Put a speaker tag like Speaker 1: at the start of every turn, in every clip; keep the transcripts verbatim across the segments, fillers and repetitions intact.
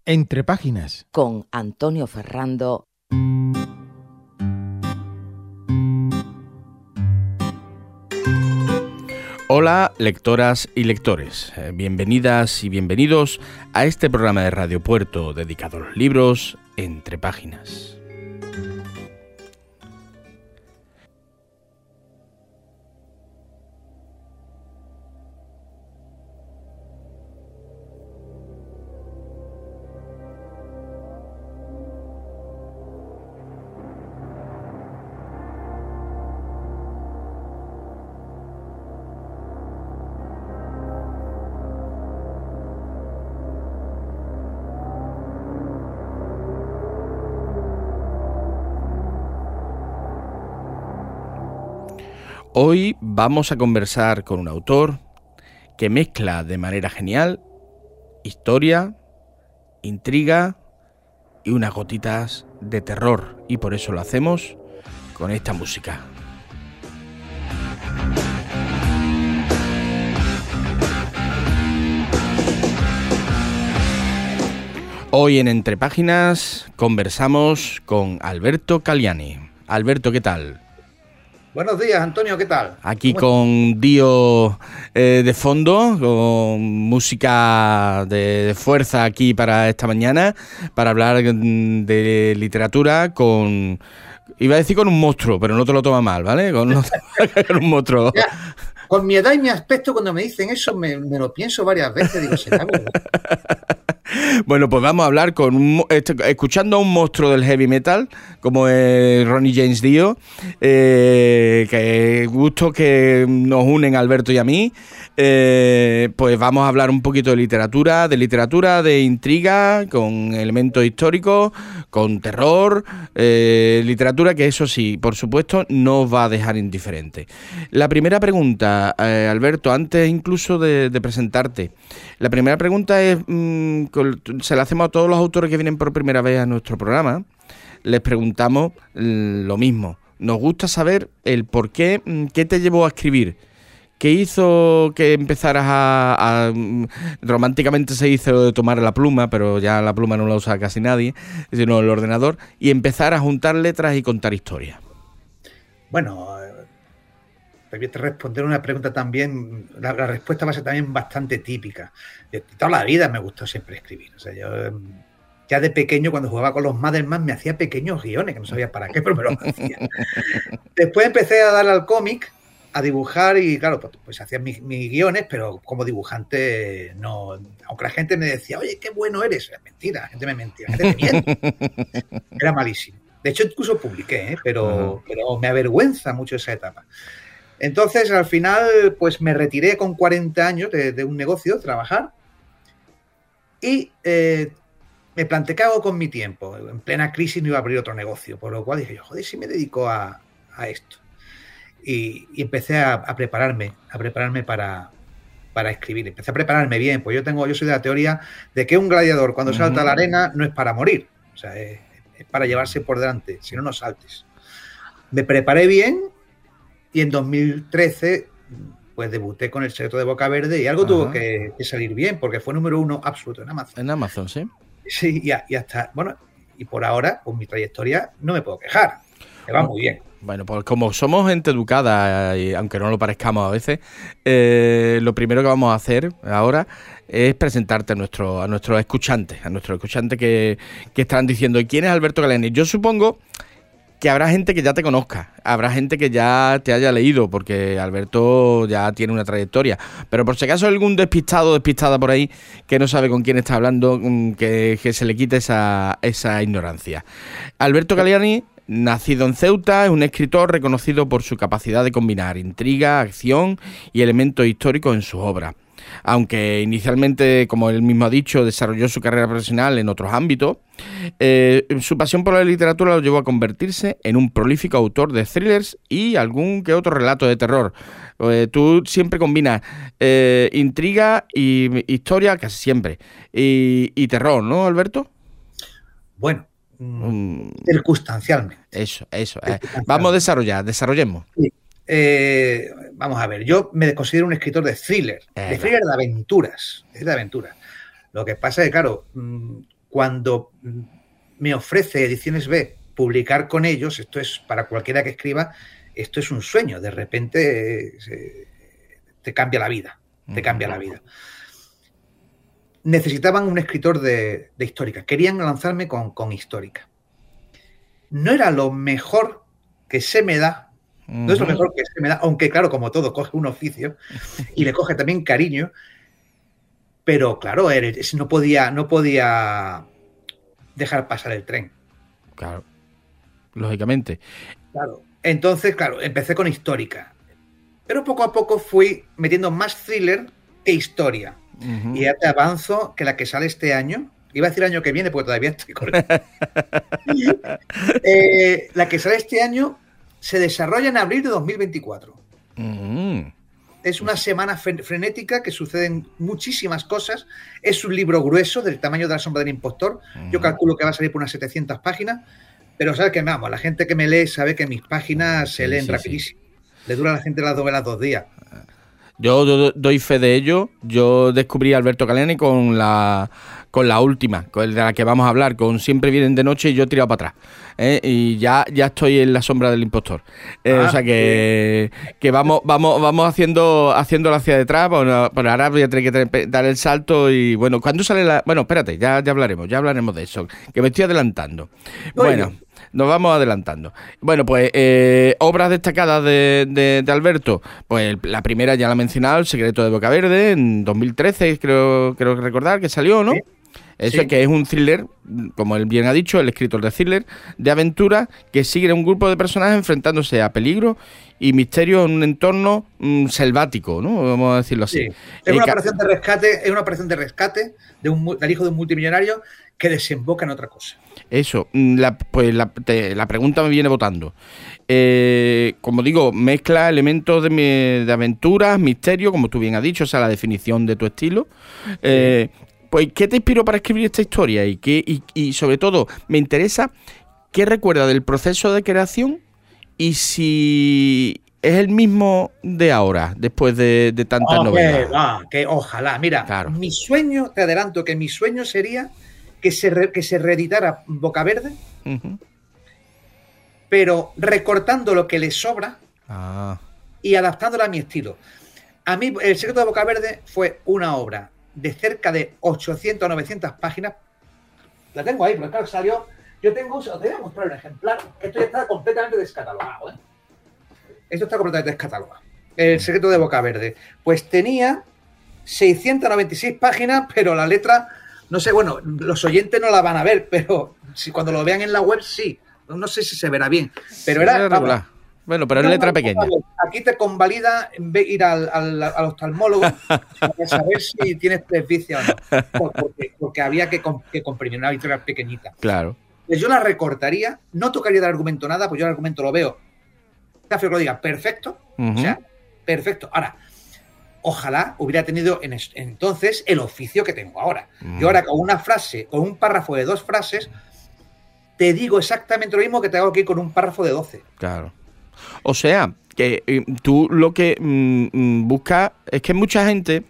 Speaker 1: Entre páginas.
Speaker 2: Con Antonio Ferrando.
Speaker 3: Hola, lectoras y lectores. Eh, bienvenidas y bienvenidos a este programa de Radio Puerto dedicado a los libros Entre páginas. Hoy vamos a conversar con un autor que mezcla de manera genial historia, intriga y unas gotitas de terror, y por eso lo hacemos con esta música. Hoy en Entre Páginas conversamos con Alberto Caliani. Alberto, ¿qué tal?
Speaker 4: Buenos días, Antonio, ¿qué tal?
Speaker 3: Aquí con Dio eh, de fondo, con música de, de fuerza aquí para esta mañana, para hablar de literatura con... Iba a decir con un monstruo, pero no te lo toma mal, ¿vale? Con, con un monstruo.
Speaker 4: Ya, con mi edad y mi aspecto, cuando me dicen eso, me, me lo pienso varias veces, digo, ¿será verdad?
Speaker 3: Bueno, pues vamos a hablar con un, escuchando a un monstruo del heavy metal como es Ronnie James Dio, eh, que gustos que nos unen a Alberto y a mí. Eh, pues vamos a hablar un poquito de literatura, de literatura, de intriga, con elementos históricos, con terror, eh, literatura que eso sí, por supuesto, no os va a dejar indiferente. La primera pregunta, eh, Alberto, antes incluso de, de presentarte, la primera pregunta es, mmm, se la hacemos a todos los autores que vienen por primera vez a nuestro programa, les preguntamos lo mismo. Nos gusta saber el por qué, qué te llevó a escribir. ¿Qué hizo que empezaras a, a... románticamente se hizo de tomar la pluma, pero ya la pluma no la usa casi nadie, sino el ordenador, y empezar a juntar letras y contar historias?
Speaker 4: Bueno, te voy a responder una pregunta también, la, la respuesta va a ser también bastante típica. De toda la vida me gustó siempre escribir. O sea, yo ya de pequeño, cuando jugaba con los Motherman, me hacía pequeños guiones, que no sabía para qué, pero me los hacía. Después empecé a darle al cómic, a dibujar y claro, pues, pues hacía mis, mis guiones, pero como dibujante no, aunque la gente me decía, oye, qué bueno eres, es mentira, la gente me mentía, la gente me miente. Era malísimo. De hecho, incluso publiqué, ¿eh? pero, uh-huh. pero me avergüenza mucho esa etapa. Entonces, al final, pues me retiré con cuarenta años de, de un negocio, trabajar, y eh, me planteé qué hago con mi tiempo. En plena crisis no iba a abrir otro negocio, por lo cual dije yo, joder, si me dedico a, a esto. Y, y empecé a, a prepararme, a prepararme para, para escribir. Empecé a prepararme bien, pues yo tengo, yo soy de la teoría de que un gladiador cuando uh-huh. salta a la arena no es para morir, o sea, es, es para llevarse por delante, si no, no saltes. Me preparé bien y en dos mil trece pues debuté con El secreto de Boca Verde y algo uh-huh. tuvo que, que salir bien, porque fue número uno absoluto en Amazon.
Speaker 3: En Amazon, sí.
Speaker 4: Sí, y, y hasta, bueno, y por ahora, con mi trayectoria, no me puedo quejar. Me va muy bien.
Speaker 3: Bueno, pues como somos gente educada, y aunque no lo parezcamos a veces, eh, lo primero que vamos a hacer ahora es presentarte a, nuestro, a nuestros escuchantes, a nuestros escuchantes que, que están diciendo, ¿quién es Alberto Caliani? Yo supongo que habrá gente que ya te conozca, habrá gente que ya te haya leído, porque Alberto ya tiene una trayectoria, pero por si acaso hay algún despistado o despistada por ahí que no sabe con quién está hablando, que, que se le quite esa, esa ignorancia. Alberto Caliani, nacido en Ceuta, es un escritor reconocido por su capacidad de combinar intriga, acción y elementos históricos en sus obras. Aunque inicialmente, como él mismo ha dicho, desarrolló su carrera profesional en otros ámbitos, eh, su pasión por la literatura lo llevó a convertirse en un prolífico autor de thrillers y algún que otro relato de terror. Eh, tú siempre combinas eh, intriga y historia, casi siempre, y, y terror, ¿no, Alberto?
Speaker 4: Bueno, um, circunstancialmente.
Speaker 3: Eso, eso. Eh. Vamos a desarrollar, desarrollemos.
Speaker 4: Sí. Eh, vamos a ver, yo me considero un escritor de thriller, eh, de thriller de aventuras, es de aventuras. Lo que pasa es que, claro, cuando me ofrece Ediciones B publicar con ellos, esto es para cualquiera que escriba, esto es un sueño, de repente eh, te cambia la vida, te cambia la vida. Necesitaban un escritor de, de histórica, querían lanzarme con, con histórica. No era lo mejor que se me da, no es lo mejor que se me da, aunque claro, como todo, coge un oficio y le coge también cariño, pero claro, eres, no podía, no podía dejar pasar el tren.
Speaker 3: Claro, lógicamente.
Speaker 4: Claro. Entonces, claro, empecé con histórica, pero poco a poco fui metiendo más thriller que historia. Uh-huh. Y ya te avanzo que la que sale este año, iba a decir año que viene porque todavía estoy corriendo. eh, la que sale este año se desarrolla en abril de dos mil veinticuatro. Uh-huh. Es una semana frenética que suceden muchísimas cosas. Es un libro grueso del tamaño de La sombra del impostor. Uh-huh. Yo calculo que va a salir por unas setecientas páginas. Pero sabes que, vamos, la gente que me lee sabe que mis páginas se leen sí, rapidísimo. Sí. Le dura a la gente las novelas dos días.
Speaker 3: Yo do, doy fe de ello. Yo descubrí a Alberto Galeani con la con la última, con de la que vamos a hablar, con Siempre vienen de noche, y yo he tirado para atrás. ¿eh? Y ya, ya estoy en La sombra del impostor. Eh, ah, o sea que, que vamos vamos vamos haciendo haciéndolo hacia detrás. Bueno, pero ahora voy a tener que tener, dar el salto. Y bueno, ¿cuándo sale la...? Bueno, espérate, ya, ya hablaremos, ya hablaremos de eso, que me estoy adelantando. Bueno, bueno nos vamos adelantando. Bueno, pues eh, obras destacadas de, de, de Alberto. Pues la primera ya la he mencionado, El secreto de Boca Verde, en dos mil trece, creo, creo recordar que salió, ¿no? Sí. Eso sí. Es que es un thriller, como él bien ha dicho, el escritor de thriller, de aventura, que sigue a un grupo de personajes enfrentándose a peligro y misterio en un entorno mmm, selvático, ¿no? Vamos a decirlo así. Sí.
Speaker 4: Es una eh, operación de rescate, es una operación de rescate de un, del hijo de un multimillonario que desemboca en otra cosa.
Speaker 3: Eso, la, pues la, te, la pregunta me viene votando. Eh, como digo, mezcla elementos de, mi, de aventuras, misterio, como tú bien has dicho, o sea, la definición de tu estilo. Eh, sí. Pues, ¿qué te inspiró para escribir esta historia? Y, qué, y, y sobre todo, me interesa qué recuerda del proceso de creación y si es el mismo de ahora, después de, de tantas
Speaker 4: oh,
Speaker 3: novelas.
Speaker 4: Que, ah, que ojalá. Mira, claro. Mi sueño, te adelanto que mi sueño sería que se, re, que se reeditara Boca Verde, uh-huh. pero recortando lo que le sobra ah. y adaptándola a mi estilo. A mí, El secreto de Boca Verde fue una obra de cerca de ochocientas o novecientas páginas. La tengo ahí, pero claro, salió. Yo tengo, os voy a mostrar un ejemplar. Esto ya está completamente descatalogado, ¿eh? Esto está completamente descatalogado. El secreto de Boca Verde. Pues tenía seiscientas noventa y seis páginas, pero la letra, no sé, bueno, los oyentes no la van a ver, pero si cuando lo vean en la web, sí. No sé si se verá bien. Pero era.
Speaker 3: Vamos, bueno, pero en letra pequeña.
Speaker 4: Aquí te convalida ir al, al, al oftalmólogo para saber si tienes presbicia o no. Porque, porque había que, que comprimir una letra pequeñita.
Speaker 3: Claro.
Speaker 4: Pues yo la recortaría, no tocaría del argumento nada, pues yo el argumento lo veo. Café lo diga, perfecto. Uh-huh. O sea, perfecto. Ahora, ojalá hubiera tenido en es, entonces el oficio que tengo ahora. Uh-huh. Yo ahora con una frase, con un párrafo de dos frases, te digo exactamente lo mismo que te hago aquí con un párrafo de doce.
Speaker 3: Claro. O sea, que eh, tú lo que mm, buscas es que mucha gente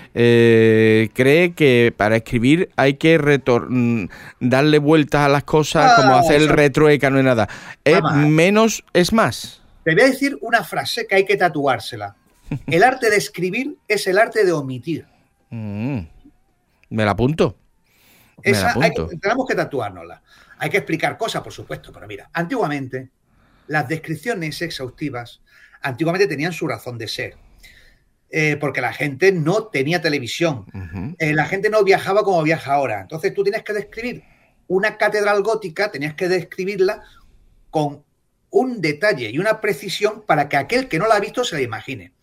Speaker 3: eh, cree que para escribir hay que retor- darle vueltas a las cosas, ah, como hacer el retrueca, no es nada. Es menos es más.
Speaker 4: Te voy a decir una frase que hay que tatuársela. El arte de escribir es el arte de omitir.
Speaker 3: Mm, me la apunto. Me
Speaker 4: Esa,
Speaker 3: la apunto.
Speaker 4: Hay que, tenemos que tatuárnosla. Hay que explicar cosas, por supuesto, pero mira, antiguamente las descripciones exhaustivas antiguamente tenían su razón de ser, eh, porque la gente no tenía televisión, uh-huh. eh, la gente no viajaba como viaja ahora. Entonces tú tienes que describir una catedral gótica, tenías que describirla con un detalle y una precisión para que aquel que no la ha visto se la imagine.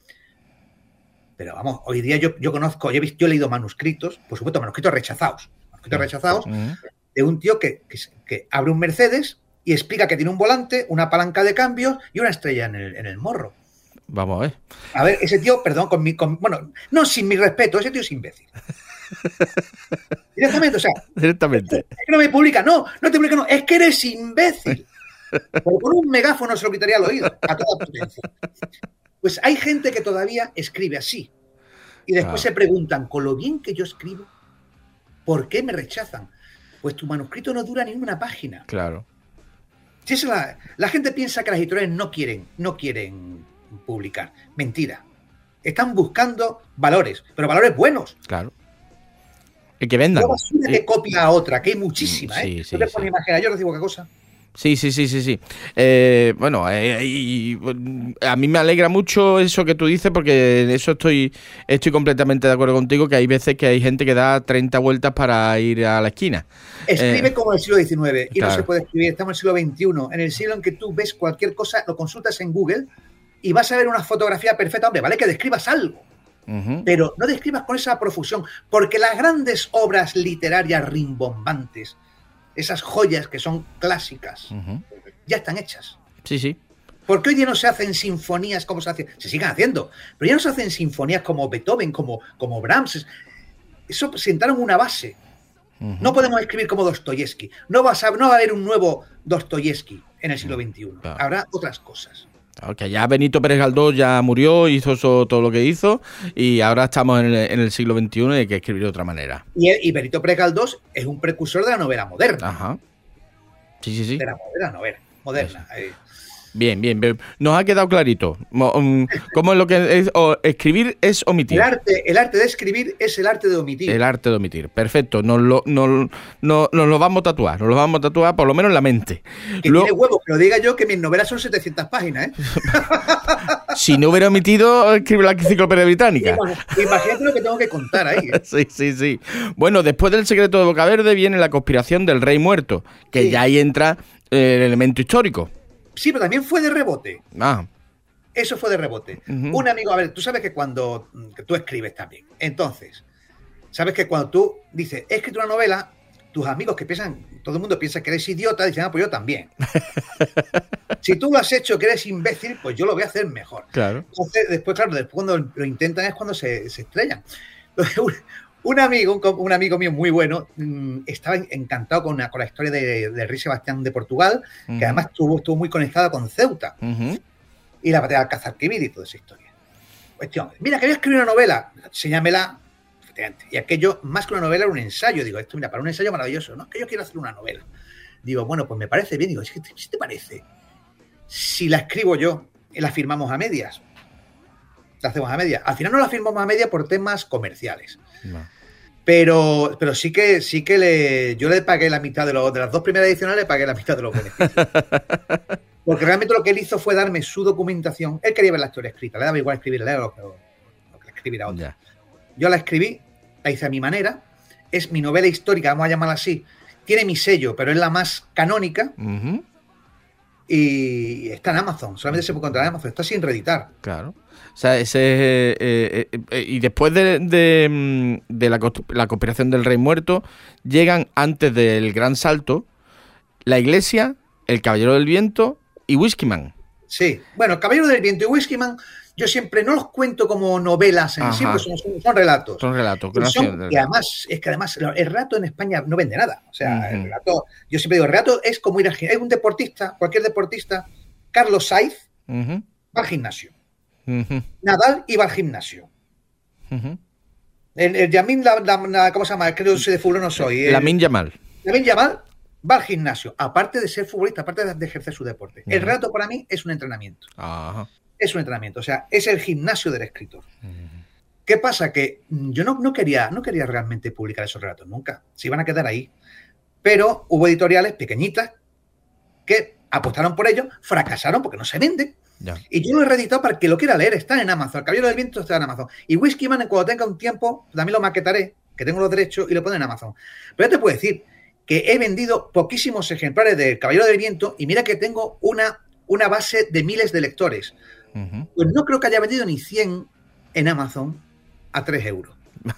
Speaker 4: Pero vamos, hoy día yo, yo conozco, yo he, visto, yo he leído manuscritos, por supuesto, manuscritos rechazados, manuscritos rechazados uh-huh. de un tío que, que, que abre un Mercedes y explica que tiene un volante, una palanca de cambios y una estrella en el, en el morro.
Speaker 3: Vamos a ver.
Speaker 4: A ver, ese tío, perdón, con mi, con, bueno, no sin mi respeto, ese tío es imbécil. Directamente, o sea.
Speaker 3: Directamente.
Speaker 4: Es que no me publica, no, no te publica, no, es que eres imbécil. Porque con un megáfono se lo quitaría al oído, a toda potencia. Pues hay gente que todavía escribe así. Y después ah. se preguntan, con lo bien que yo escribo, ¿por qué me rechazan? pues tu manuscrito no dura ni una página.
Speaker 3: Claro.
Speaker 4: Si es la, la gente piensa que las editoriales no quieren, no quieren publicar. Mentira. Están buscando valores, pero valores buenos.
Speaker 3: Claro. El que vendan.
Speaker 4: No basura que copia a otra, que hay muchísima,
Speaker 3: sí,
Speaker 4: ¿eh?
Speaker 3: Sí,
Speaker 4: no te
Speaker 3: sí.
Speaker 4: pones imagen, yo recibo qué cosa.
Speaker 3: Sí, sí, sí, sí, sí. Eh, bueno, eh, y, a mí me alegra mucho eso que tú dices, porque en eso estoy, estoy completamente de acuerdo contigo, que hay veces que hay gente que da treinta vueltas para ir a la esquina.
Speaker 4: Escribe eh, como en el siglo diecinueve y claro. No se puede escribir, estamos en el siglo veintiuno, en el siglo en que tú ves cualquier cosa, lo consultas en Google y vas a ver una fotografía perfecta. Hombre, vale que describas algo, uh-huh. pero no describas con esa profusión, porque las grandes obras literarias rimbombantes, esas joyas que son clásicas, uh-huh. ya están hechas.
Speaker 3: Sí, sí.
Speaker 4: Porque hoy día no se hacen sinfonías como se hacen, se siguen haciendo, pero ya no se hacen sinfonías como Beethoven, como, como Brahms. Eso sentaron una base. Uh-huh. No podemos escribir como Dostoyevsky. No va, a, no va a haber un nuevo Dostoyevsky en el siglo veintiuno. Claro. Habrá otras cosas.
Speaker 3: Claro, que ya Benito Pérez Galdós ya murió, hizo eso, todo lo que hizo, y ahora estamos en el, en el siglo veintiuno y hay que escribir de otra manera.
Speaker 4: Y, y Benito Pérez Galdós es un precursor de la novela moderna.
Speaker 3: Ajá. Sí, sí, sí.
Speaker 4: De la novela, novela moderna. Eh.
Speaker 3: Bien, bien, bien. Nos ha quedado clarito. ¿Cómo es lo que es? O, escribir es omitir.
Speaker 4: El arte, el arte de escribir es el arte de omitir.
Speaker 3: El arte de omitir. Perfecto. Nos lo, nos, nos, nos lo vamos a tatuar. Nos lo vamos a tatuar por lo menos en la mente.
Speaker 4: Que Luego, tiene huevo, que lo diga yo, que mis novelas son setecientas páginas, ¿eh?
Speaker 3: Si no hubiera omitido, escribe la Enciclopedia Británica.
Speaker 4: Imagínate lo que tengo que contar ahí, ¿eh?
Speaker 3: Sí, sí, sí. Bueno, después del Secreto de Boca Verde viene la conspiración del Rey Muerto, que sí. ya ahí entra eh, el elemento histórico.
Speaker 4: Sí, pero también fue de rebote.
Speaker 3: Ah.
Speaker 4: Eso fue de rebote. Uh-huh. Un amigo, a ver, tú sabes que cuando que tú escribes también. Entonces, sabes que cuando tú dices, he escrito una novela, tus amigos que piensan, todo el mundo piensa que eres idiota, dicen, ah, pues yo también. Si tú lo has hecho que eres imbécil, pues yo lo voy a hacer mejor.
Speaker 3: Claro.
Speaker 4: Entonces, después, claro, después cuando lo intentan es cuando se, se estrellan. Entonces, un amigo, un, un amigo mío muy bueno, mmm, estaba encantado con, una, con la historia de, de Rey Sebastián de Portugal, uh-huh. que además estuvo, estuvo muy conectada con Ceuta. Uh-huh. Y la batalla de Alcázar-Quibir y toda esa historia. Cuestión, mira, quería escribir una novela, enséñamela. Y aquello, más que una novela, era un ensayo. Digo, esto, mira, para un ensayo maravilloso, ¿no? Que yo quiero hacer una novela. Digo, bueno, pues me parece bien. Digo, ¿qué te, ¿qué te parece? Si la escribo yo y la firmamos a medias. La hacemos a medias. Al final no la firmamos a medias por temas comerciales. No. Pero, pero sí que sí que le, yo le pagué la mitad de, lo, de las dos primeras ediciones, le pagué la mitad de los beneficios. Porque realmente lo que él hizo fue darme su documentación. Él quería ver la historia escrita, le daba igual escribirla lo que, lo que escribir a otra. Yeah. Yo la escribí, la hice a mi manera. Es mi novela histórica, vamos a llamarla así. Tiene mi sello, pero es la más canónica. Uh-huh. Y está en Amazon. Solamente se puede encontrar en Amazon. Está sin reeditar.
Speaker 3: Claro. O sea, ese eh, eh, eh, y después de, de, de la, la conspiración del Rey Muerto, llegan antes del Gran Salto La Iglesia, El Caballero del Viento y Whiskyman.
Speaker 4: Sí. Bueno, El Caballero del Viento y Whiskyman, yo siempre no los cuento como novelas en sí, pues son, son, son relatos.
Speaker 3: Son relatos.
Speaker 4: Y, son, y además, es que además el relato en España no vende nada. O sea, uh-huh. el relato, yo siempre digo, el relato es como ir al gimnasio. Hay un deportista, cualquier deportista, Carlos Sainz, uh-huh. va al gimnasio. Uh-huh. Nadal iba al gimnasio. Uh-huh. El, el Yamin, la, la, la, ¿cómo se llama? Creo que de fútbol no soy. El,
Speaker 3: Lamin Yamal.
Speaker 4: Lamin Yamal va al gimnasio, aparte de ser futbolista, aparte de, de ejercer su deporte. Uh-huh. El relato para mí es un entrenamiento. Uh-huh. Es un entrenamiento, o sea, es el gimnasio del escritor. Uh-huh. ¿Qué pasa? Que yo no, no, quería, no quería realmente publicar esos relatos nunca. Se iban a quedar ahí. Pero hubo editoriales pequeñitas que apostaron por ello, fracasaron porque no se venden. Ya. Y yo lo he reeditado para que lo quiera leer. Está en Amazon. El Caballero del Viento está en Amazon. Y Whiskyman, cuando tenga un tiempo, también lo maquetaré, que tengo los derechos, y lo pone en Amazon. Pero yo te puedo decir que he vendido poquísimos ejemplares del Caballero del Viento y mira que tengo una, una base de miles de lectores. Uh-huh. Pues no creo que haya vendido ni cien en Amazon a tres euros.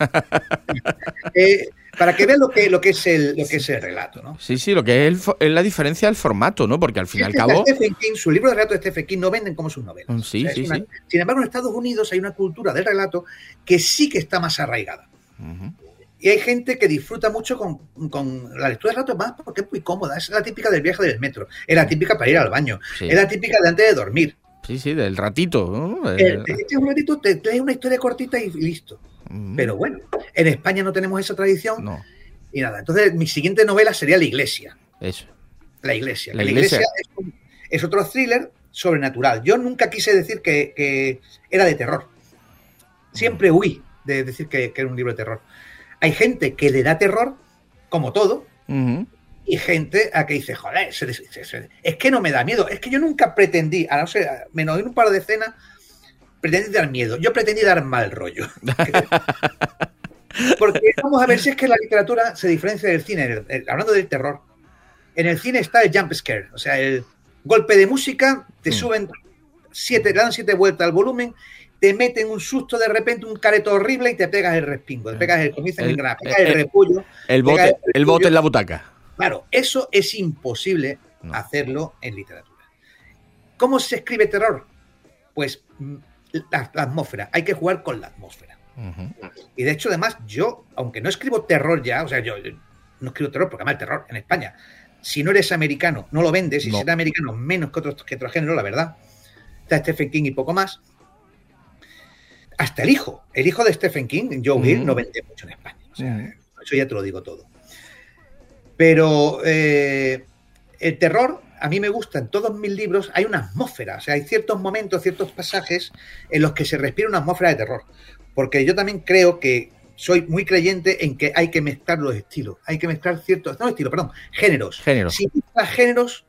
Speaker 4: eh, para que vean lo que, lo que es el lo que es el relato, ¿no?
Speaker 3: Sí, sí, lo que es, el, es la diferencia del formato, ¿no? Porque al fin y al cabo...
Speaker 4: Stephen King, su libro de relato de Stephen King no venden como sus novelas.
Speaker 3: Sí, o sea, sí,
Speaker 4: una...
Speaker 3: sí.
Speaker 4: Sin embargo, en Estados Unidos hay una cultura del relato que sí que está más arraigada. Uh-huh. Y hay gente que disfruta mucho con, con la lectura de relatos más porque es muy cómoda. Es la típica del viaje del metro. Es la típica para ir al baño. Sí. Es la típica de antes de dormir.
Speaker 3: Sí, sí, del ratito, ¿no?
Speaker 4: El, te echas un ratito, te traes una historia cortita y listo. Uh-huh. Pero bueno, en España no tenemos esa tradición.
Speaker 3: No.
Speaker 4: Y nada, entonces mi siguiente novela sería La Iglesia.
Speaker 3: Eso.
Speaker 4: La Iglesia.
Speaker 3: La
Speaker 4: La
Speaker 3: Iglesia,
Speaker 4: Iglesia es, un, es otro thriller sobrenatural. Yo nunca quise decir que, que era de terror. Siempre huí de decir que, que era un libro de terror. Hay gente que le da terror, como todo, uh-huh. y gente a que dice, joder, se, se, se, es que no me da miedo. Es que yo nunca pretendí, a no ser, menos en un par de escenas, pretendí dar miedo. Yo pretendí dar mal rollo. Porque vamos a ver si es que la literatura se diferencia del cine. El, el, hablando del terror, en el cine está el jump scare, o sea, el golpe de música, te mm. suben siete, le dan siete vueltas al volumen, te meten un susto de repente, un careto horrible y te pegas el respingo, te pegas el, como dicen en Granada, pegas el, el repullo.
Speaker 3: El bote, el, repullo. el bote en la butaca.
Speaker 4: Claro, eso es imposible no. hacerlo en literatura. ¿Cómo se escribe terror? Pues la, la atmósfera, hay que jugar con la atmósfera. Uh-huh. Y de hecho, además, yo, aunque no escribo terror ya, o sea, yo, yo no escribo terror porque además el terror en España, si no eres americano, no lo vendes, y no. si eres americano, menos que otros que otro género, la verdad. Está Stephen King y poco más. Hasta el hijo, el hijo de Stephen King, Joe Hill, uh-huh. no vende mucho en España. O sea, uh-huh. eso ya te lo digo todo. Pero eh, el terror, a mí me gusta, en todos mis libros hay una atmósfera, o sea, hay ciertos momentos, ciertos pasajes en los que se respira una atmósfera de terror. Porque yo también creo que soy muy creyente en que hay que mezclar los estilos, hay que mezclar ciertos, no estilos, perdón, géneros.
Speaker 3: Géneros.
Speaker 4: Si mezclas géneros,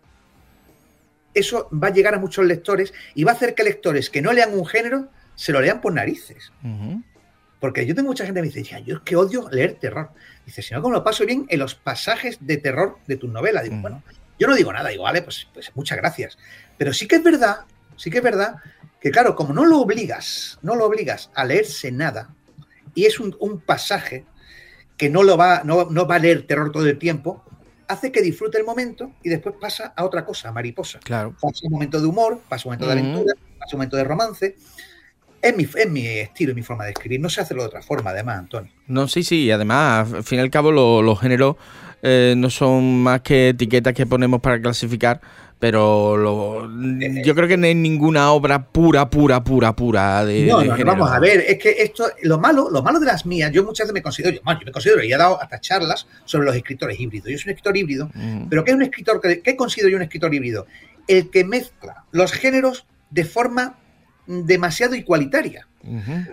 Speaker 4: eso va a llegar a muchos lectores y va a hacer que lectores que no lean un género se lo lean por narices. Uh-huh. Porque yo tengo mucha gente que me dice, yo es que odio leer terror. Dice, si no, como lo paso bien en los pasajes de terror de tus novelas. Digo, uh-huh. bueno, yo no digo nada, digo, vale, pues, pues muchas gracias. Pero sí que es verdad, sí que es verdad que claro, como no lo obligas, no lo obligas a leerse nada, y es un, un pasaje que no lo va, no, no va a leer terror todo el tiempo, hace que disfrute el momento y después pasa a otra cosa, mariposa.
Speaker 3: Claro.
Speaker 4: Pasa un momento de humor, pasa un momento de aventura, uh-huh. pasa un momento de romance. Es mi, es mi estilo y mi forma de escribir. No sé hacerlo de otra forma, además, Antonio.
Speaker 3: No, sí, sí. Y además, al fin y al cabo, lo, los géneros eh, no son más que etiquetas que ponemos para clasificar, pero lo, eh, yo creo que no hay ninguna obra pura, pura, pura, pura de,
Speaker 4: no,
Speaker 3: de
Speaker 4: no,
Speaker 3: género.
Speaker 4: Vamos a ver, es que esto, lo malo, lo malo de las mías, yo muchas veces me considero, yo, bueno, yo me considero, y he dado hasta charlas sobre los escritores híbridos. Yo soy un escritor híbrido, uh-huh. pero ¿qué es un escritor? ¿Qué, qué considero yo un escritor híbrido? El que mezcla los géneros de forma demasiado igualitaria. Uh-huh.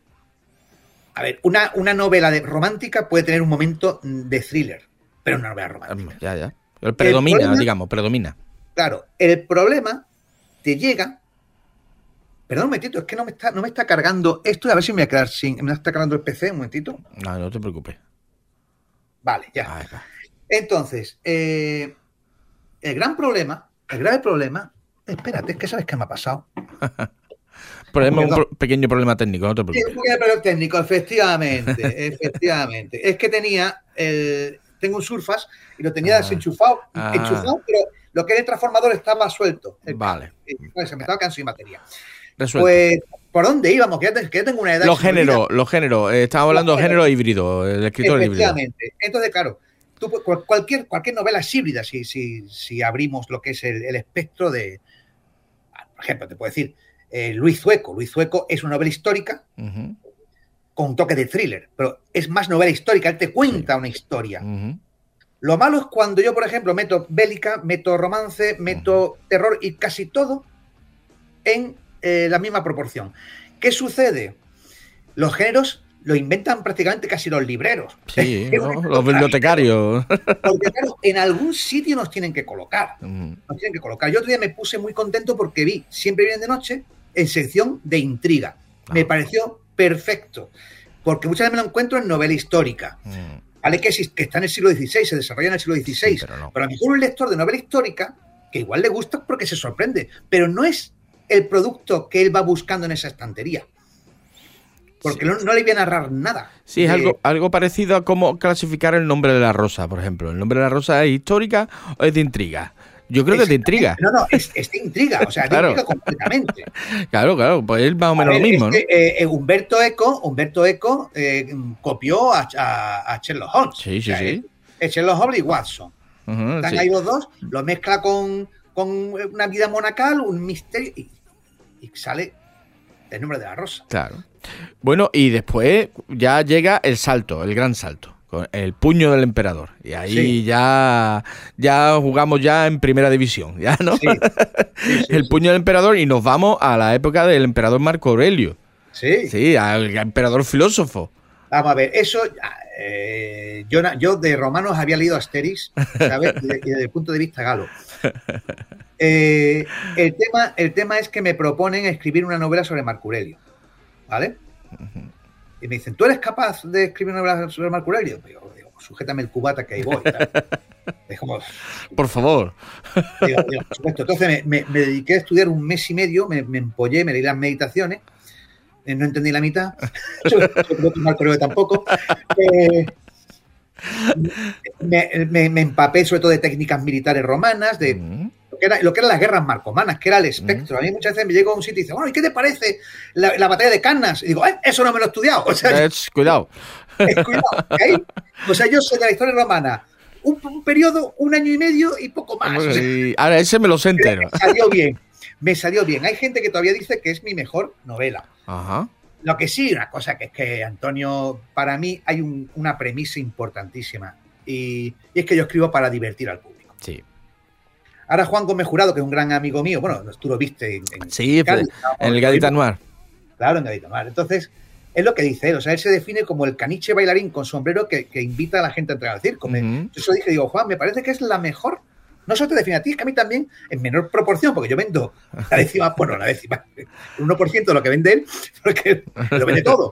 Speaker 4: A ver, una, una novela de romántica puede tener un momento de thriller, pero una novela romántica.
Speaker 3: Ya, ya. Pero predomina, problema, digamos, predomina.
Speaker 4: Claro, el problema te llega. Perdón un momentito, es que no me está, no me está cargando esto, a ver si me voy a quedar sin. ¿Me está cargando el P C? Un momentito.
Speaker 3: No, no te preocupes.
Speaker 4: Vale, ya. Ay, entonces, eh, el gran problema, el grave problema. Espérate, es que sabes qué me ha pasado.
Speaker 3: Problema, un pro- pequeño problema técnico, no te preocupes.
Speaker 4: Sí, un pequeño problema técnico, efectivamente, efectivamente. Es que tenía, el, tengo un Surface y lo tenía ah, desenchufado, ah, enchufado, pero lo que era el transformador estaba suelto. El,
Speaker 3: vale.
Speaker 4: El, se me estaba quedando sin batería.
Speaker 3: Resuelto.
Speaker 4: Pues, ¿por dónde íbamos? Que ya, te, que ya tengo una edad.
Speaker 3: Los géneros, los géneros. Eh, estábamos hablando de género híbrido, el escritor híbrido.
Speaker 4: Efectivamente. Entonces, claro, tú, cualquier, cualquier novela es híbrida si, si, si abrimos lo que es el, el espectro de. Por ejemplo, te puedo decir. Eh, Luis Zueco. Luis Zueco es una novela histórica uh-huh. con un toque de thriller, pero es más novela histórica, él te cuenta sí. una historia. Uh-huh. Lo malo es cuando yo, por ejemplo, meto bélica, meto romance, meto uh-huh. terror y casi todo en eh, la misma proporción. ¿Qué sucede? Los géneros lo inventan prácticamente casi los libreros.
Speaker 3: Sí, ¿no? Los bibliotecarios.
Speaker 4: Porque claro, en algún sitio nos tienen que colocar. Uh-huh. Nos tienen que colocar. Yo otro día me puse muy contento porque vi Siempre vienen de noche en sección de intriga. Ah. Me pareció perfecto, porque muchas veces me lo encuentro en novela histórica. Mm. Vale que, que está en el siglo dieciséis, se desarrolla en el siglo dieciséis, sí, pero, no. pero a mí un lector de novela histórica que igual le gusta porque se sorprende, pero no es el producto que él va buscando en esa estantería. Porque sí. no, no le voy a narrar nada.
Speaker 3: Sí, es de... algo, algo parecido a cómo clasificar El nombre de la rosa, por ejemplo. ¿El nombre de la rosa es histórica o es de intriga? Yo creo que es de intriga.
Speaker 4: No, no, es, es de intriga, o sea, claro. de intriga completamente.
Speaker 3: Claro, claro, pues es más o menos ver, lo mismo,
Speaker 4: es que, ¿no? Eh, Humberto Eco, Humberto Eco eh, copió a, a, a Sherlock Holmes.
Speaker 3: Sí, sí, o sea, sí.
Speaker 4: Es Sherlock Holmes y Watson.
Speaker 3: Uh-huh,
Speaker 4: Están
Speaker 3: sí.
Speaker 4: ahí los dos, lo mezcla con, con una vida monacal, un misterio, y, y sale El nombre de la rosa.
Speaker 3: Claro. Bueno, y después ya llega el salto, el gran salto. con El puño del emperador. Y ahí sí. ya, ya jugamos ya en primera división, ¿ya no? Sí. Sí, sí, El sí. puño del emperador y nos vamos a la época del emperador Marco Aurelio.
Speaker 4: Sí.
Speaker 3: Sí, al emperador filósofo.
Speaker 4: Vamos a ver, eso... Eh, yo, yo de romanos había leído Asterix, ¿sabes? Y, de, y desde el punto de vista galo. Eh, el, tema, el tema es que me proponen escribir una novela sobre Marco Aurelio, ¿vale? Y me dicen, ¿tú eres capaz de escribir una novela sobre Marco Aurelio? Digo, digo sujétame el cubata que ahí voy. Es como,
Speaker 3: por favor.
Speaker 4: Digo, digo, por supuesto. Entonces me, me, me dediqué a estudiar un mes y medio, me, me empollé, me leí las meditaciones. No entendí la mitad, yo creo que Marco Aurelio tampoco. Eh, me, me, me empapé sobre todo de técnicas militares romanas, de mm. lo, que era, lo que eran las guerras marcomanas, que era el espectro. Mm. A mí muchas veces me llego a un sitio y dice, bueno, ¿y qué te parece la, la batalla de Cannas? Y digo, eh, eso no me lo he estudiado. O sea,
Speaker 3: es, cuidado.
Speaker 4: Es, cuidado, ¿okay? O sea, yo sé de la historia romana un, un periodo, un año y medio y poco más.
Speaker 3: O sea,
Speaker 4: y
Speaker 3: ahora ese me lo sé entero.
Speaker 4: Me salió bien. Me salió bien. Hay gente que todavía dice que es mi mejor novela.
Speaker 3: Ajá.
Speaker 4: Lo que sí, una cosa que es que, Antonio, para mí hay un, una premisa importantísima y, y es que yo escribo para divertir al público.
Speaker 3: Sí.
Speaker 4: Ahora Juan Gómez Jurado, que es un gran amigo mío, bueno, tú lo viste en, en
Speaker 3: sí, Cádiz, en el Gaditano Noir.
Speaker 4: Claro, en Gaditano Noir. Entonces, es lo que dice él. O sea, él se define como el caniche bailarín con sombrero que, que invita a la gente a entrar al circo. Uh-huh. Me, yo eso dije, digo, Juan, me parece que es la mejor. No solo te define a ti, es que a mí también, en menor proporción, porque yo vendo la décima, bueno, la décima, el uno por ciento de lo que vende él, porque lo vende todo.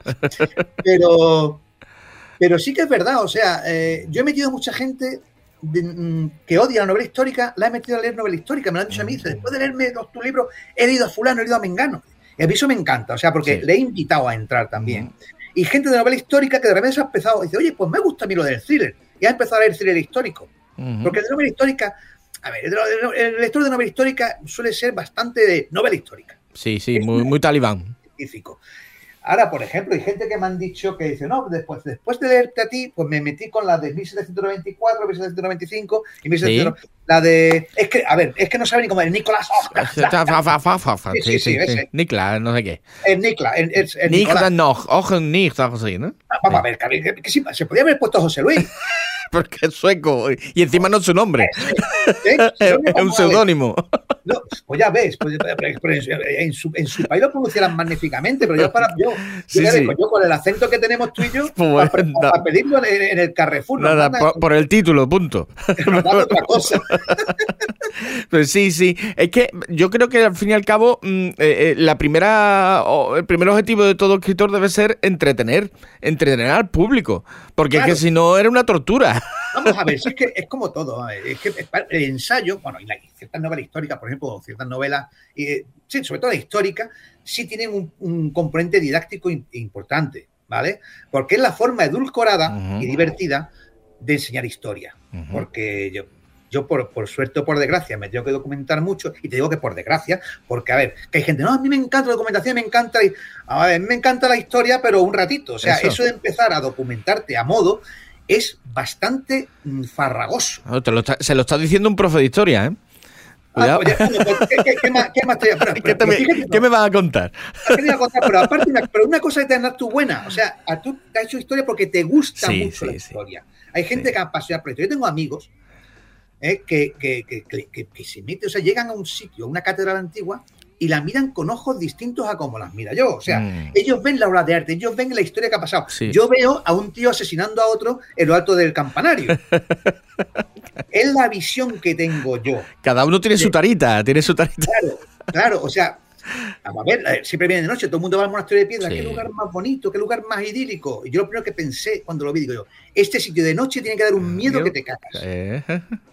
Speaker 4: Pero, pero sí que es verdad, o sea, eh, yo he metido a mucha gente de, mm, que odia la novela histórica, la he metido a leer novela histórica, me lo han dicho a mí, dice, después de leerme los, tu libro, he leído a fulano, he leído a Mengano. Y a mí eso me encanta, o sea, porque sí. le he invitado a entrar también. Uh-huh. Y gente de novela histórica que de repente se ha empezado, dice, oye, pues me gusta a mí lo del thriller, y ha empezado a leer thriller histórico. Uh-huh. Porque de novela histórica... A ver, el lector de novela histórica suele ser bastante de novela histórica.
Speaker 3: Sí, sí, muy, muy talibán.
Speaker 4: Científico. Ahora, por ejemplo, hay gente que me han dicho que dice, no, después, después de leerte a ti, pues me metí con la de mil setecientos noventa y cuatro, mil setecientos noventa y cinco y mil setecientos... ¿Sí? La de... Es que, a ver, es que no sabe ni cómo es Nicolás Oscar.
Speaker 3: Sí, sí, sí, sí. Nicolás, no sé qué.
Speaker 4: El Nicolás. El, el, el
Speaker 3: Nicolás noch, Ojen nicht, algo así, ¿no?
Speaker 4: Vamos a ver, que, que, que, que se podía haber puesto José Luis.
Speaker 3: Porque es sueco y encima no es su nombre. ¿Eh? Es, es un seudónimo.
Speaker 4: No, pues ya ves, pues, en, su, en su país lo pronunciarán magníficamente, pero yo para yo,
Speaker 3: sí,
Speaker 4: yo,
Speaker 3: sí.
Speaker 4: yo con el acento que tenemos tú y yo,
Speaker 3: pues,
Speaker 4: para,
Speaker 3: no.
Speaker 4: para pedirlo en, en el Carrefour.
Speaker 3: Nada, no, por, por el título, punto.
Speaker 4: No da otra cosa.
Speaker 3: Pues sí, sí. Es que yo creo que al fin y al cabo eh, eh, la primera, o el primer objetivo de todo escritor debe ser entretener, entretener al público, porque claro. es que si no era una tortura.
Speaker 4: Vamos a ver, si es que es como todo, es que el ensayo, bueno, y, la, y ciertas novelas históricas, por ejemplo, ciertas novelas, eh, sí, sobre todo la histórica, sí tienen un, un componente didáctico in, importante, ¿vale? Porque es la forma edulcorada uh-huh. y divertida de enseñar historia, uh-huh. porque yo... Yo, por, por suerte o por desgracia, me tengo que documentar mucho, y te digo que por desgracia, porque, a ver, que hay gente, no, a mí me encanta la documentación, me encanta, y, a ver, me encanta la historia, pero un ratito. O sea, eso, eso de empezar a documentarte a modo es bastante mm, farragoso.
Speaker 3: No, te lo está, se lo está diciendo un profe de historia, ¿eh?
Speaker 4: Ah, pues ya, ¿qué, qué, qué, más, ¿Qué más te pero, pero,
Speaker 3: ¿Qué, te, fíjate, ¿Qué no, me vas a contar?
Speaker 4: ¿Qué me vas a contar? Pero aparte, una, pero una cosa es tener tú buena. O sea, a tú te has hecho historia porque te gusta sí, mucho sí, la historia. Sí. Hay gente sí. que apasiona por esto. Yo tengo amigos Eh, que, que, que, que, que se mete, o sea, llegan a un sitio, a una catedral antigua, y la miran con ojos distintos a como las mira yo. O sea, mm. ellos ven la obra de arte, ellos ven la historia que ha pasado. Sí. Yo veo a un tío asesinando a otro en lo alto del campanario. Es la visión que tengo yo.
Speaker 3: Cada uno tiene su tarita, tiene su tarita.
Speaker 4: Claro, claro, o sea, vamos a ver, siempre viene de noche, todo el mundo va al monasterio de Piedra, sí. Qué lugar más bonito, qué lugar más idílico. Y yo lo primero que pensé cuando lo vi, digo yo, este sitio de noche tiene que dar un miedo que te cagas. Eh.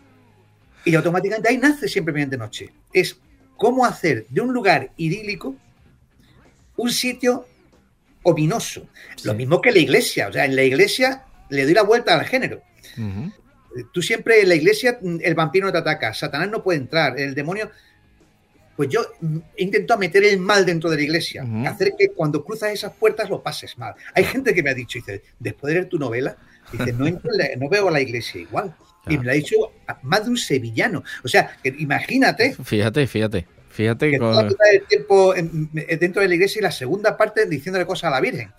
Speaker 4: Y automáticamente ahí nace siempre mediante noche. Es cómo hacer de un lugar idílico un sitio ominoso. Sí. Lo mismo que la iglesia. O sea, en la iglesia le doy la vuelta al género. Uh-huh. Tú siempre en la iglesia, el vampiro no te ataca, Satanás no puede entrar, el demonio... Pues yo he intentado meter el mal dentro de la iglesia, uh-huh. hacer que cuando cruzas esas puertas lo pases mal. Hay gente que me ha dicho, dice, después de leer tu novela, dice, no, entro la, no veo a la iglesia igual. Y me lo ha dicho más de un sevillano. O sea, que imagínate.
Speaker 3: Fíjate, fíjate, Fíjate
Speaker 4: que
Speaker 3: con...
Speaker 4: toda la mitad del tiempo en, en, dentro de la iglesia y la segunda parte diciéndole cosas a la Virgen.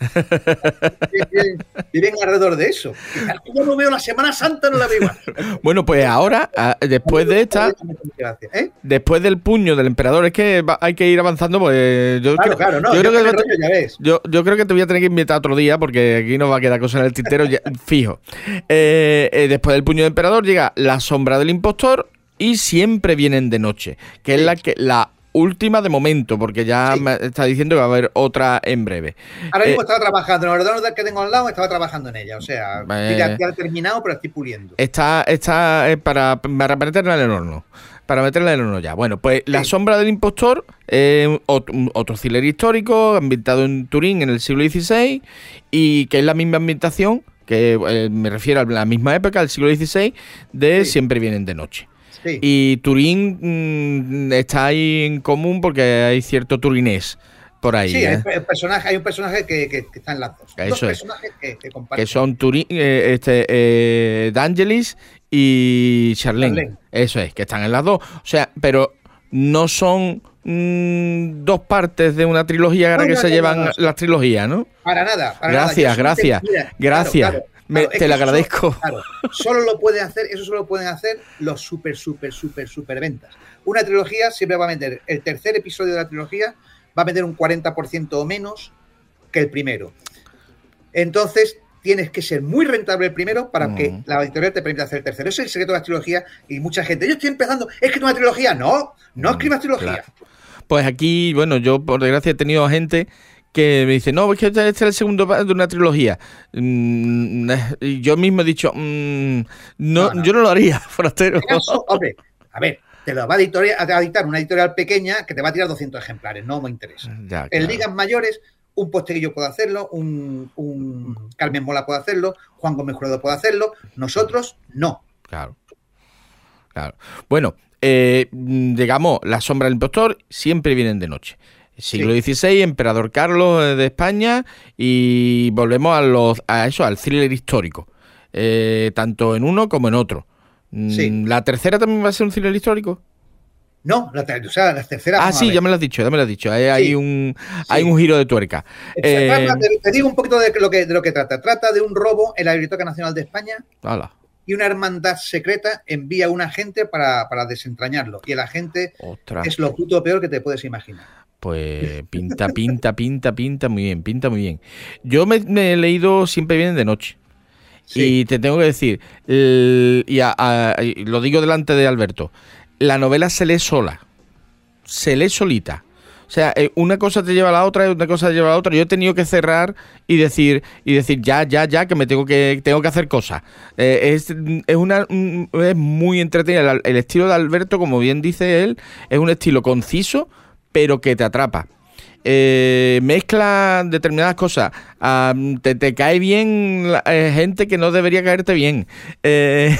Speaker 4: viven, viven alrededor de eso. Yo no veo la Semana Santa, no la veo igual.
Speaker 3: Bueno, pues ahora, después de esta, ¿eh? después del puño del emperador, es que hay que ir avanzando, pues yo,
Speaker 4: claro,
Speaker 3: creo,
Speaker 4: claro, no,
Speaker 3: yo,
Speaker 4: yo,
Speaker 3: creo que
Speaker 4: rollo, ya ves.
Speaker 3: Yo, yo creo que te voy a tener que invitar otro día, porque aquí nos va a quedar cosa en el tintero ya, fijo. Eh, eh, después del puño del emperador llega la sombra del impostor y siempre vienen de noche, que sí. es la que la última de momento, porque ya sí. me está diciendo que va a haber otra en breve.
Speaker 4: Ahora mismo eh, estaba trabajando, en el ordenador que tengo al lado estaba trabajando en ella, o sea, eh, ya, ya he terminado, pero estoy puliendo.
Speaker 3: Está, está eh, para, para meterla en el horno. Para meterla en el horno ya. Bueno, pues sí. La sombra del impostor, eh, otro, otro thriller histórico, ambientado en Turín en el siglo dieciséis, y que es la misma ambientación, que eh, me refiero a la misma época, el siglo dieciséis, de sí. Siempre vienen de noche. Sí. Y Turín mmm, está ahí en común porque hay cierto turinés por ahí.
Speaker 4: Sí,
Speaker 3: ¿eh?
Speaker 4: hay, personaje, hay un personaje que, que, que está en las dos.
Speaker 3: Eso
Speaker 4: dos
Speaker 3: es.
Speaker 4: personajes que, que comparten.
Speaker 3: Que son Turín, eh, este, eh, D'Angelis y Charlene. Charlene. Eso es, que están en las dos. O sea, pero no son mmm, dos partes de una trilogía no, que no, se no, llevan no, las trilogías, ¿no?
Speaker 4: Para nada. Para
Speaker 3: gracias,
Speaker 4: nada.
Speaker 3: gracias.
Speaker 4: Mira,
Speaker 3: gracias.
Speaker 4: Claro, claro.
Speaker 3: Me,
Speaker 4: claro,
Speaker 3: te lo agradezco.
Speaker 4: Solo, claro, solo lo pueden hacer, eso solo lo pueden hacer los super, super, super, super ventas. Una trilogía siempre va a vender, el tercer episodio de la trilogía va a vender un cuarenta por ciento o menos que el primero. Entonces, tienes que ser muy rentable el primero para mm. que la editorial te permita hacer el tercero. Ese es el secreto de las trilogías y mucha gente, yo estoy empezando, es que no es una trilogía. No, no escribas trilogía.
Speaker 3: Claro. Pues aquí, bueno, yo por desgracia he tenido gente que me dice, no, es que este es el segundo de una trilogía. Mm, y yo mismo he dicho, mm, no, no, no, yo no lo haría, forastero.
Speaker 4: Caso, hombre, a ver, te lo va a, editorial, a editar una editorial pequeña que te va a tirar doscientos ejemplares, no me interesa. Ya, claro. En ligas mayores, un Posteguillo puede hacerlo, un, un Carmen Mola puede hacerlo, Juan Gómez Jurado puede hacerlo, nosotros no.
Speaker 3: Claro, claro. Bueno, eh, digamos, La sombra del impostor siempre vienen de noche. Siglo dieciséis, Emperador Carlos de España, y volvemos a los a eso, al thriller histórico, eh, tanto en uno como en otro. Sí. ¿La tercera también va a ser un thriller histórico?
Speaker 4: No, la, o sea, la tercera.
Speaker 3: Ah, sí, ya me lo has dicho, ya me lo has dicho. Hay, sí. hay, un, sí. hay un giro de tuerca.
Speaker 4: Eh, trata, te, te digo un poquito de lo, que, de lo que trata. Trata de un robo en la Biblioteca Nacional de España.
Speaker 3: Hola.
Speaker 4: Y una hermandad secreta envía a un agente para, para desentrañarlo. Y el agente Ostras. es lo puto peor que te puedes imaginar.
Speaker 3: Pues pinta, pinta, pinta, pinta muy bien, pinta muy bien. Yo me, me he leído Siempre vienen de noche. Sí. Y te tengo que decir, el, y a, a, y lo digo delante de Alberto, la novela se lee sola, se lee solita. O sea, una cosa te lleva a la otra, una cosa te lleva a la otra. Yo he tenido que cerrar y decir, y decir ya, ya, ya, que me tengo que, tengo que hacer cosas. Eh, es, es una es muy entretenida. El, el estilo de Alberto, como bien dice él, es un estilo conciso, pero que te atrapa. Eh, mezcla determinadas cosas. Uh, te, te cae bien la, eh, gente que no debería caerte bien. Eh,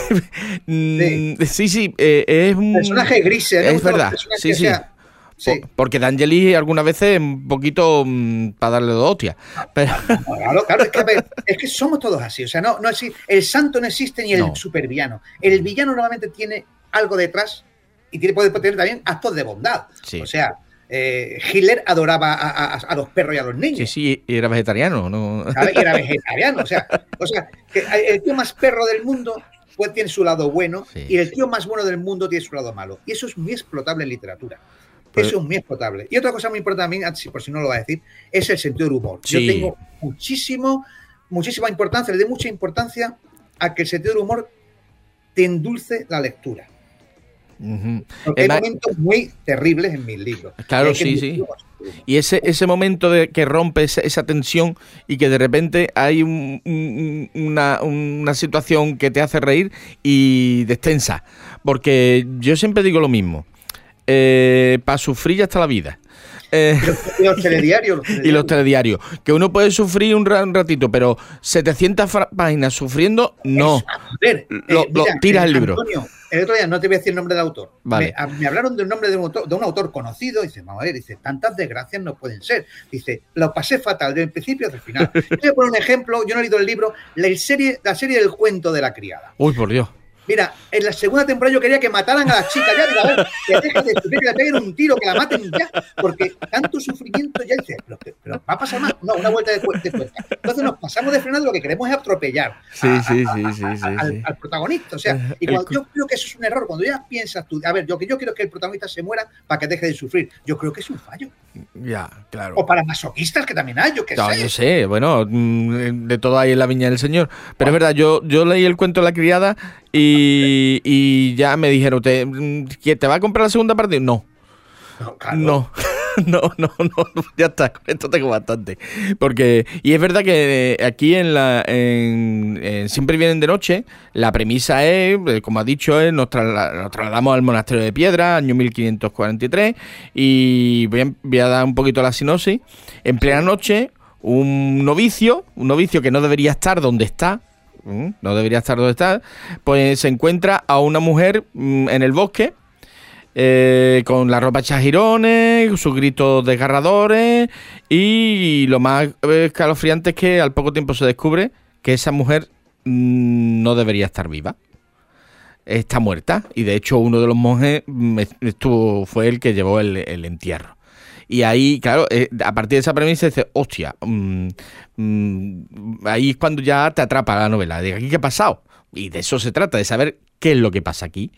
Speaker 3: sí, sí, sí eh, es un
Speaker 4: personaje gris, ¿no?
Speaker 3: Es verdad. Sí, sí. Sea... Sí. Porque D'Angelis algunas veces un poquito mmm, para darle dos hostias. Pero...
Speaker 4: Claro, claro, es que, ver, es que somos todos así. O sea, no, no existe, el santo no existe ni el no. supervillano. El villano normalmente tiene algo detrás y tiene, puede tener también actos de bondad. Sí. O sea, eh, Hitler adoraba a, a, a los perros y a los niños.
Speaker 3: Sí, sí, y era vegetariano, ¿no?
Speaker 4: ¿Sabes? Y era vegetariano. O sea, o sea, que el tío más perro del mundo pues, tiene su lado bueno sí. y el tío más bueno del mundo tiene su lado malo. Y eso es muy explotable en literatura. Pero... Eso es muy explotable. Y otra cosa muy importante también, por si no lo va a decir, es el sentido del humor. Sí. Yo tengo muchísimo, muchísima importancia, le doy mucha importancia a que el sentido del humor te endulce la lectura. Uh-huh. Porque hay momentos muy terribles en mis libros.
Speaker 3: Claro, sí, sí. Y ese, ese momento de que rompe esa, esa tensión y que de repente hay un, un, una, una situación que te hace reír y destensa. Porque yo siempre digo lo mismo. Eh, para sufrir ya está la vida. Eh,
Speaker 4: y los telediarios, los telediarios.
Speaker 3: Y los telediarios. Que uno puede sufrir un ratito, pero setecientas páginas sufriendo, no.
Speaker 4: A ver, eh,
Speaker 3: lo,
Speaker 4: mira,
Speaker 3: lo tiras el libro.
Speaker 4: Antonio, el otro día no te voy a decir el nombre del autor.
Speaker 3: Vale.
Speaker 4: Me, me hablaron del nombre de un, autor, de un autor conocido. Dice, vamos a ver, dice, tantas desgracias no pueden ser. Dice, lo pasé fatal desde el principio hasta el final. Yo voy a poner un ejemplo. Yo no he leído el libro, la serie, la serie del cuento de la criada.
Speaker 3: Uy, por Dios.
Speaker 4: Mira, en la segunda temporada yo quería que mataran a las chicas ya, digo, a ver, que dejen de sufrir, que le peguen un tiro, que la maten ya, porque tanto sufrimiento ya dice, pero, pero ¿va a pasar más? No, una vuelta de tuerca. Entonces nos pasamos de frenado, lo que queremos es atropellar
Speaker 3: sí,
Speaker 4: a,
Speaker 3: sí,
Speaker 4: a,
Speaker 3: sí,
Speaker 4: a,
Speaker 3: sí,
Speaker 4: a,
Speaker 3: sí,
Speaker 4: al,
Speaker 3: sí.
Speaker 4: al protagonista. O sea, y cuando, yo creo que eso es un error. Cuando ya piensas tú, a ver, yo que yo quiero que el protagonista se muera para que deje de sufrir. Yo creo que es un fallo.
Speaker 3: Ya, claro.
Speaker 4: O para masoquistas que también hay, yo qué
Speaker 3: No,
Speaker 4: sé.
Speaker 3: yo sé, bueno, de todo hay en la viña del señor. Pero es verdad, yo, yo leí el cuento de la criada y, y ya me dijeron, ¿te, ¿te va a comprar la segunda parte? No.
Speaker 4: No, claro.
Speaker 3: No. No, no, no, ya está, con esto tengo bastante. Porque, y es verdad que aquí en la en, en Siempre vienen de noche, la premisa es, como ha dicho él, nos, trasla, nos trasladamos al monasterio de Piedra, año mil quinientos cuarenta y tres, y voy a, voy a dar un poquito la sinopsis. En plena noche, un novicio, un novicio que no debería estar donde está, no debería estar donde está, pues se encuentra a una mujer en el bosque, Eh, con la ropa hecha jirones, sus gritos desgarradores, y lo más escalofriante es que al poco tiempo se descubre que esa mujer mmm, no debería estar viva. Está muerta, y de hecho uno de los monjes estuvo, fue el que llevó el, el entierro. Y ahí, claro, eh, a partir de esa premisa dice, hostia, mmm, mmm, ahí es cuando ya te atrapa la novela. De aquí, ¿qué ha pasado? Y de eso se trata, de saber qué es lo que pasa aquí.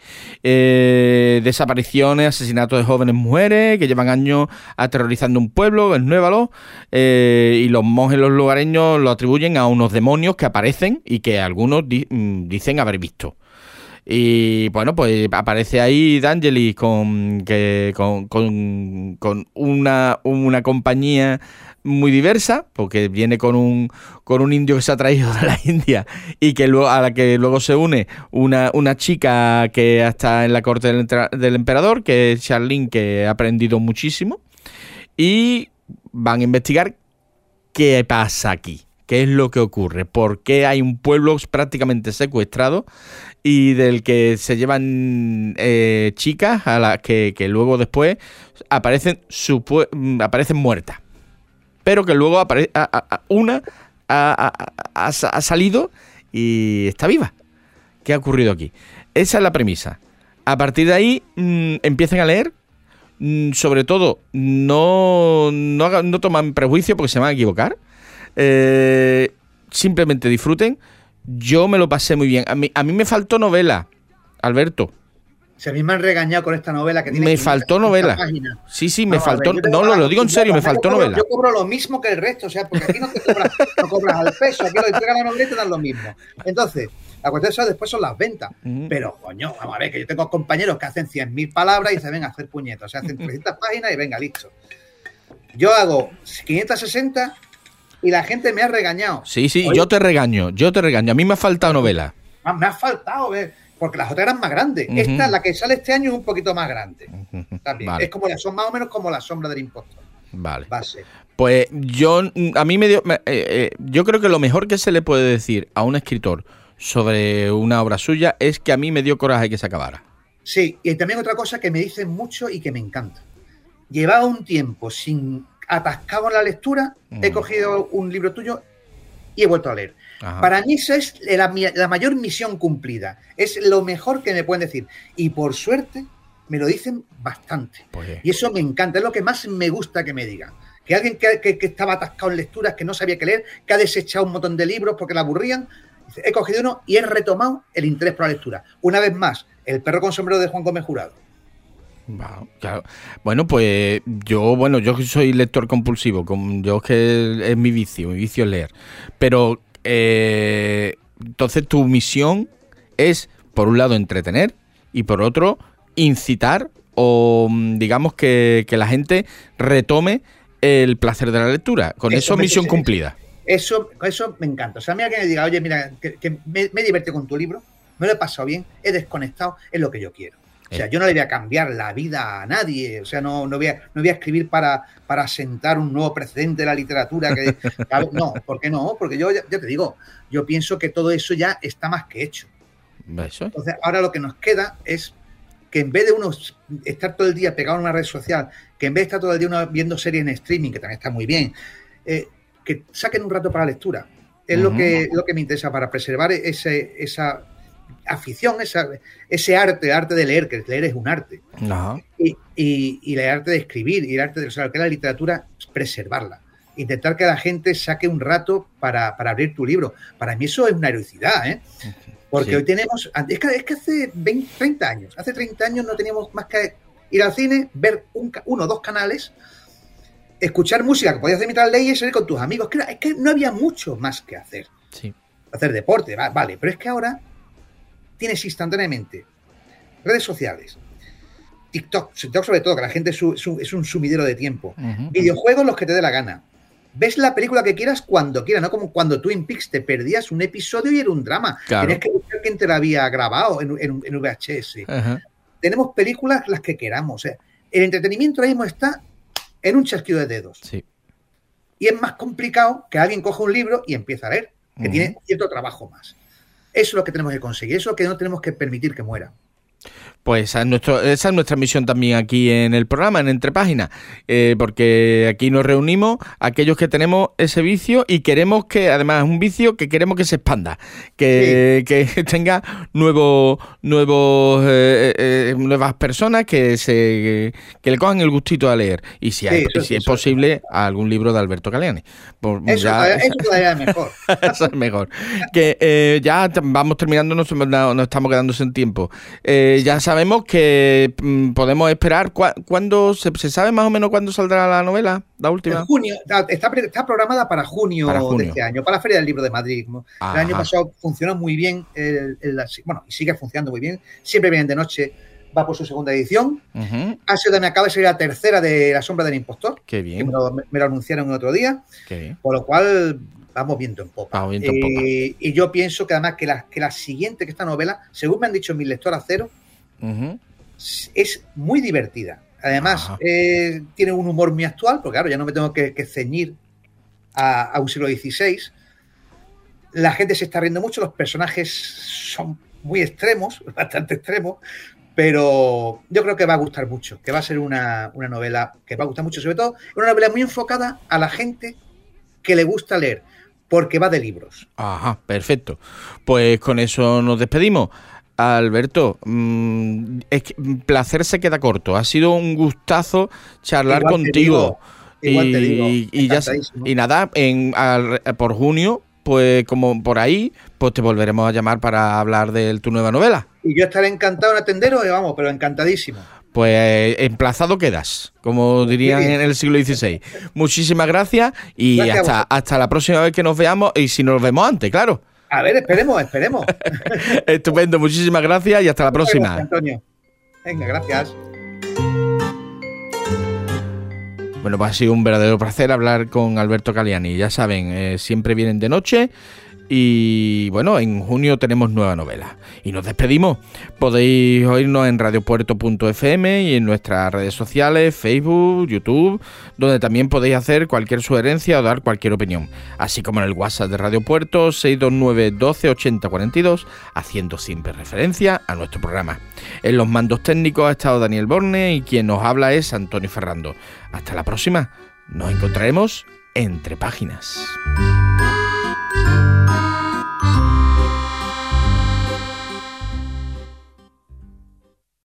Speaker 3: Eh, desapariciones, asesinatos de jóvenes mujeres que llevan años aterrorizando un pueblo, Esnuévalo, eh, y los monjes los lugareños lo atribuyen a unos demonios que aparecen y que algunos di- dicen haber visto. Y bueno, pues aparece ahí D'Angelis con, que, con, con, con una, una compañía muy diversa, porque viene con un con un indio que se ha traído de la India y que luego a la que luego se une una, una chica que está en la corte del, del emperador, que es Charlene, que ha aprendido muchísimo, y van a investigar qué pasa aquí, qué es lo que ocurre, por qué hay un pueblo prácticamente secuestrado y del que se llevan eh, chicas a las que, que luego después aparecen supu- aparecen muertas, pero que luego apare- a, a, a una ha, ha, ha, ha salido y está viva. ¿Qué ha ocurrido aquí? Esa es la premisa. A partir de ahí mmm, empiezan a leer, mmm, sobre todo no, no, hagan, no toman prejuicio porque se van a equivocar. Eh, simplemente disfruten. Yo me lo pasé muy bien. A mí, a mí me faltó novela, Alberto.
Speaker 4: Si a mí me han regañado con esta novela que tiene
Speaker 3: me faltó novela.
Speaker 4: Páginas.
Speaker 3: Sí, sí, me
Speaker 4: Vamos
Speaker 3: faltó.
Speaker 4: Ver,
Speaker 3: no, lo, lo digo en serio, me faltó
Speaker 4: yo cobro,
Speaker 3: novela.
Speaker 4: Yo cobro lo mismo que el resto, o sea, porque aquí no te cobras, no cobras al peso, aquí lo entregan la novela y te dan lo mismo. Entonces, la cuestión es después son las ventas. Uh-huh. Pero, coño, vamos a ver, que yo tengo compañeros que hacen cien mil palabras y se ven a hacer puñetos. O sea, hacen trescientas páginas y venga, listo. Yo hago quinientas sesenta y la gente me ha regañado.
Speaker 3: Sí, sí,
Speaker 4: Oye,
Speaker 3: yo te regaño, yo te regaño. A mí me ha faltado novela.
Speaker 4: Me ha faltado, ver. Porque las otras eran más grandes. Uh-huh. Esta, la que sale este año, es un poquito más grande. Uh-huh. También. Vale. Es como la, son más o menos como La sombra del impostor.
Speaker 3: Vale.
Speaker 4: Base.
Speaker 3: Pues yo, a mí me dio, eh, eh, yo creo que lo mejor que se le puede decir a un escritor sobre una obra suya es que a mí me dio coraje que se acabara.
Speaker 4: Sí, y también otra cosa que me dicen mucho y que me encanta. Llevaba un tiempo sin atascado en la lectura, uh-huh. he cogido un libro tuyo y he vuelto a leer. Ajá. Para mí eso es la, la mayor misión cumplida. Es lo mejor que me pueden decir. Y por suerte me lo dicen bastante. Pues y eso me encanta. Es lo que más me gusta que me digan. Que alguien que, que, que estaba atascado en lecturas, que no sabía qué leer, que ha desechado un montón de libros porque le aburrían, dice, he cogido uno y he retomado el interés por la lectura. Una vez más, El perro con sombrero de Juan Gómez Jurado.
Speaker 3: Wow, claro. Bueno, pues yo, bueno, yo soy lector compulsivo. Yo es que es mi vicio, mi vicio es leer. Pero eh, entonces tu misión es, por un lado, entretener y por otro, incitar o digamos que, que la gente retome el placer de la lectura. Con eso, eso misión cumplida.
Speaker 4: Eso, eso me encanta. O sea, mira que me diga, oye, mira, que, que me, me he divertido con tu libro, me lo he pasado bien, he desconectado, es lo que yo quiero. O sea, yo no le voy a cambiar la vida a nadie. O sea, no, no, voy, a, no voy a escribir para, para sentar un nuevo precedente de la literatura. Que, no, ¿por qué no? Porque yo ya, ya te digo, yo pienso que todo eso ya está más que hecho.
Speaker 3: ¿Eso?
Speaker 4: Entonces, ahora lo que nos queda es que en vez de uno estar todo el día pegado en una red social, que en vez de estar todo el día uno viendo series en streaming, que también está muy bien, eh, que saquen un rato para la lectura. Es uh-huh. lo que lo que me interesa para preservar ese, esa... afición, esa, ese arte, el arte de leer, que leer es un arte.
Speaker 3: Ajá.
Speaker 4: Y, y, y el arte de escribir, y el arte de, o sea, lo que es la literatura, es preservarla. Intentar que la gente saque un rato para, para abrir tu libro. Para mí eso es una heroicidad, ¿eh? Porque sí. Hoy tenemos... Es que, es que hace veinte, treinta años, hace treinta años no teníamos más que ir al cine, ver un, uno o dos canales, escuchar música que podías hacer mientras leías y salir con tus amigos. Que era, es que no había mucho más que hacer.
Speaker 3: Sí.
Speaker 4: Hacer deporte, vale, pero es que ahora tienes instantáneamente redes sociales, TikTok, TikTok sobre todo, que la gente es un, es un sumidero de tiempo, uh-huh. Videojuegos los que te dé la gana. Ves la película que quieras cuando quieras, no como cuando Twin Peaks te perdías un episodio y era un drama. Claro. Tenías que buscar quién te la había grabado en, en, en V H S. Uh-huh. Tenemos películas las que queramos. ¿eh? El entretenimiento ahora mismo está en un chasquido de dedos.
Speaker 3: Sí.
Speaker 4: Y es más complicado que alguien coja un libro y empiece a leer, que uh-huh. tiene cierto trabajo más. Eso es lo que tenemos que conseguir, eso es lo que no tenemos que permitir que muera.
Speaker 3: Pues esa es, nuestro, esa es nuestra misión también aquí en el programa, en Entre Páginas, eh, porque aquí nos reunimos aquellos que tenemos ese vicio y queremos que, además es un vicio que queremos que se expanda, que, sí. que tenga nuevos, nuevos, eh, eh, nuevas personas que se que le cojan el gustito a leer y si, hay, sí, y si es posible es. algún libro de Alberto Galeani. Por,
Speaker 4: eso, ya, eso todavía es mejor.
Speaker 3: Eso es mejor. Que eh, ya vamos terminando, nos, nos estamos quedando sin tiempo. Eh, ya sabemos que mm, podemos esperar. ¿Cu- ¿Cuándo se, se sabe más o menos cuándo saldrá la novela, la última?
Speaker 4: En junio, está, está programada para junio, para junio de este año, para la Feria del Libro de Madrid. Ajá. El año pasado funcionó muy bien, el, el, el, bueno, y sigue funcionando muy bien. Siempre vienen de noche, va por su segunda edición. Uh-huh. Ha sido, me acaba de salir la tercera de La Sombra del Impostor.
Speaker 3: Qué bien.
Speaker 4: Que me, lo, me lo anunciaron el otro día.
Speaker 3: Qué bien.
Speaker 4: Por lo cual vamos viento en popa.
Speaker 3: Vamos viento en popa.
Speaker 4: Eh, y yo pienso que además que la, que la siguiente, que esta novela, según me han dicho mis lectoras cero, uh-huh. es muy divertida. Además, eh, tiene un humor muy actual, porque claro, ya no me tengo que, que ceñir a, a un siglo dieciséis. La gente se está riendo mucho, los personajes son muy extremos, bastante extremos, pero yo creo que va a gustar mucho, que va a ser una, una novela que va a gustar mucho, sobre todo una novela muy enfocada a la gente que le gusta leer, porque va de libros.
Speaker 3: Ajá, perfecto. Pues con eso nos despedimos. Alberto, mmm, es que placer se queda corto. Ha sido un gustazo charlar igual contigo.
Speaker 4: Te digo, igual y, te digo,
Speaker 3: y, ya, y nada, en, al, por junio, pues como por ahí, pues te volveremos a llamar para hablar de tu nueva novela.
Speaker 4: Y yo estaré encantado en atenderos, vamos, pero encantadísimo.
Speaker 3: Pues eh, emplazado quedas, como dirían en el siglo dieciséis. Muchísimas gracias y gracias hasta, hasta la próxima vez que nos veamos, y si nos vemos antes, claro.
Speaker 4: A ver, esperemos, esperemos.
Speaker 3: Estupendo, muchísimas gracias y hasta la próxima.
Speaker 4: Gracias, Antonio. Venga, gracias.
Speaker 3: Bueno, pues ha sido un verdadero placer hablar con Alberto Galeani. Ya saben, eh, siempre vienen de noche. Y bueno, en junio tenemos nueva novela. Y nos despedimos. Podéis oírnos en radiopuerto punto efe eme y en nuestras redes sociales, Facebook, YouTube, donde también podéis hacer cualquier sugerencia o dar cualquier opinión. Así como en el WhatsApp de Radio Puerto, seis dos nueve, doce, ochenta, cuarenta y dos, haciendo siempre referencia a nuestro programa. En los mandos técnicos ha estado Daniel Borne y quien nos habla es Antonio Ferrando. Hasta la próxima. Nos encontraremos entre páginas.